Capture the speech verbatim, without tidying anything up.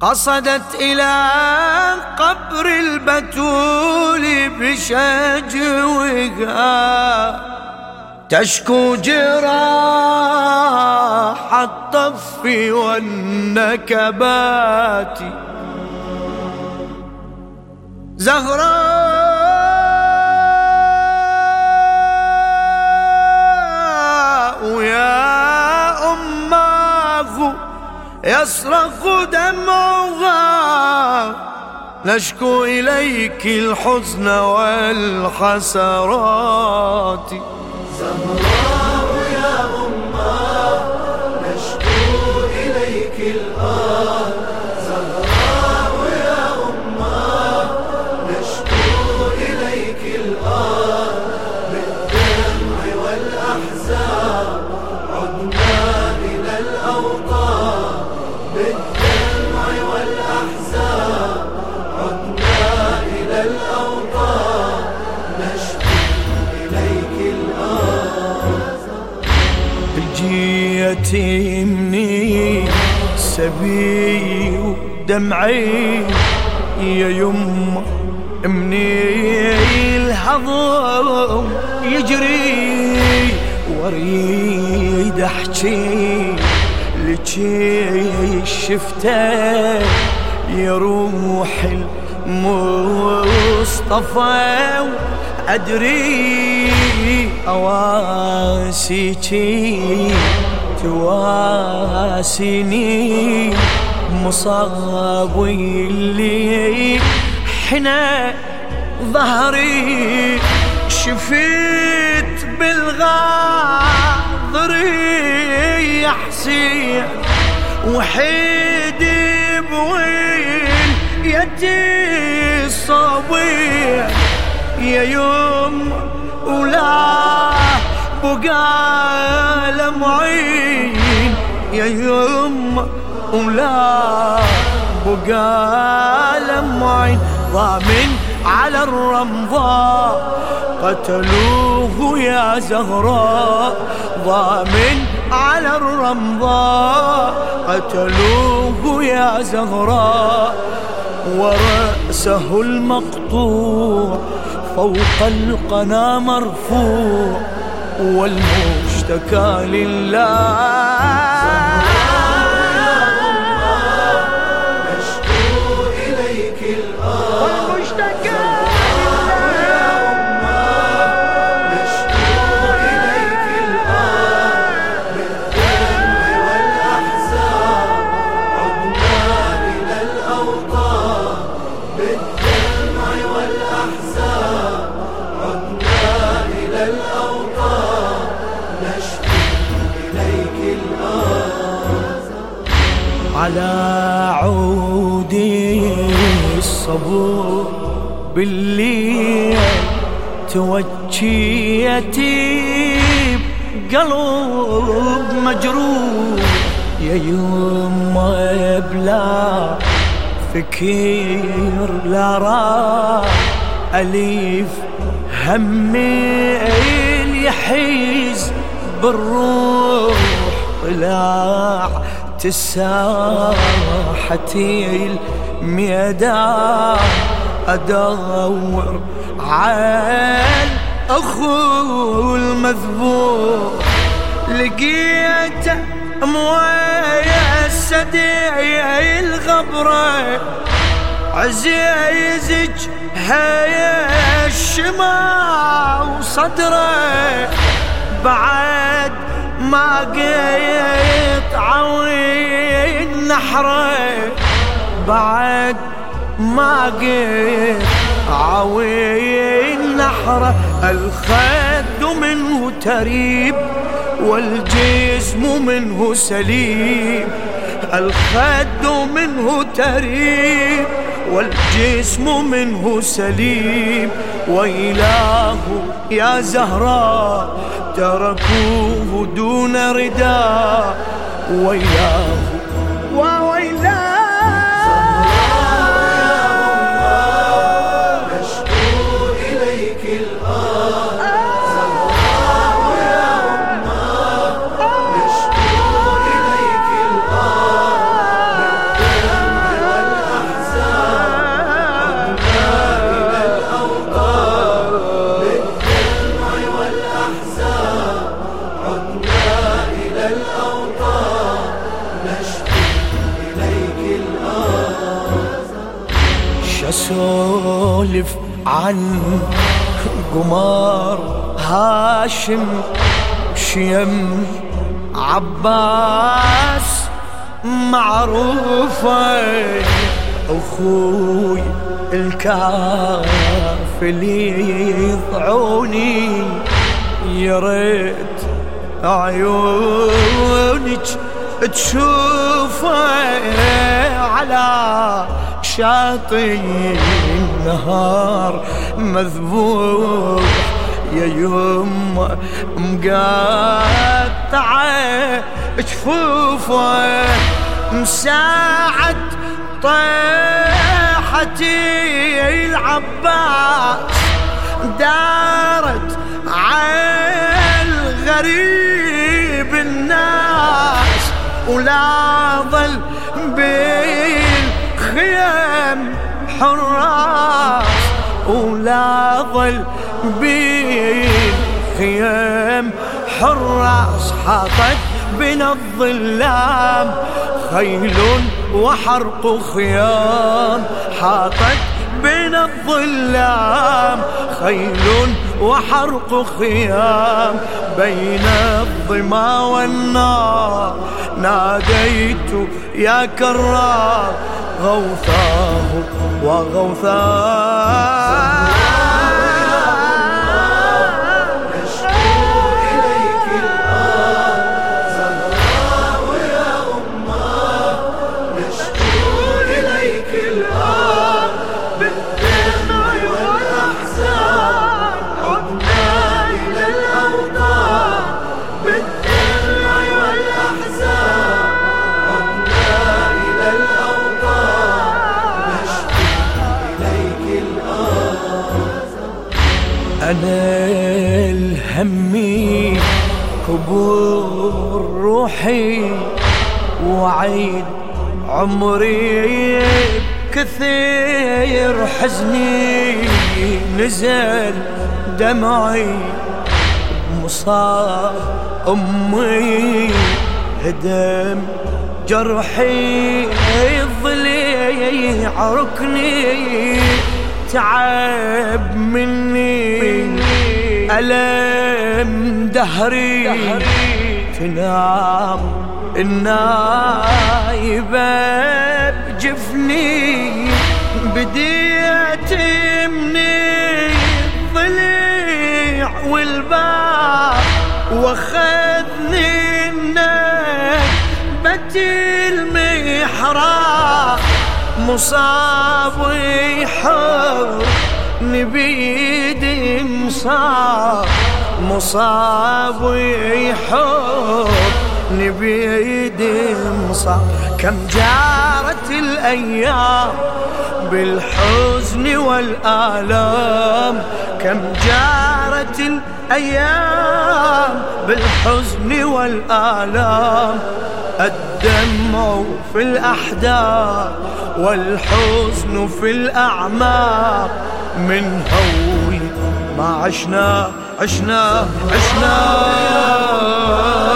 قصدت إلى قبر البتول بشجوها تشكو جراح الطف والنكبات. زهراء يا أماه يصرخ دمعها نشكو إليك الحزن والحسرات. زهراء يا أماه نشكو إليك الآه. زهراء يا أماه نشكو إليك الآه. بالدمع والأحزان عدنا إلى الأوطان. بالدمع والأحزان عدنا إلى الأوطان. نشكو إليك الآه. جيت مني سبي ودمعي يا يما مني الهضم يجري واريد احكي لكي شفته يا روح المصطفى أدري أواسيكي تواسيني مصابي اللي حنا ظهري شفيت بالغاضري يا حسين وحيدي بويل يدي الصبي يا يوم ولا بقى لمعين. يا يوم ولا بقى لمعين. ضامن على الرمضاء قتلوه يا زهراء. ضامن على الرمضاء قتلوه يا زهراء. ورأسه المقطوع فوق القنا مرفوع والمشتكى لله. على عودي الصبور بالليل توجيتي بقلب مجروح. يا يما بلا فكير لا راح أليف همي يحيز بالروح. طلع تساحتي الميدان أدور عال أخو المذبوح. لقيته مويه السدي الغبرة عزيزك هيا الشما وصدره بعد ما قيت عوين نحره. بعد ما قيت عوين نحره. الخد منه تريب والجسم منه سليم. الخد منه تريب والجسم منه سليم. وإله يا زهراء تركوه دون رداء. وإله وويلاه اسولف عن قمار هاشم شيم عباس معروفة، اخوي الكافل يضعوني، يا ريت عيونك تشوفه على شاطئ النهار مذبوح، يا يما مقطعه جفوفه، مساعد طيحتي العباس دارت عالغريب الناس، ولا ظل بالخيام حراس، ولا ظل بالخيام حراس، حاطت بنا الظلام خيل وحرق خيام، حاطت بنا الظلام خيل وحرق خيام، بين الظما والنار ناديت يا كرار، غوثاه وغوثاه أنا الهمي كبور روحي، وعيد عمري كثير حزني، نزل دمعي مصاب أمي، هدم جرحي ضليع ركني، تعب مني ألم دهري، تنام النايبة بجفني، بديت من الضليع والباب، واخذني النكبة المحراب، مصاب ويحر نبيدي مصاب، مصاب ويحر نبيدي مصاب، كم جارت الأيام بالحزن والآلام، كم جارت الأيام بالحزن والآلام، الدمع في الأحداث والحزن في الأعماق، من هول ما عشنا عشنا عشنا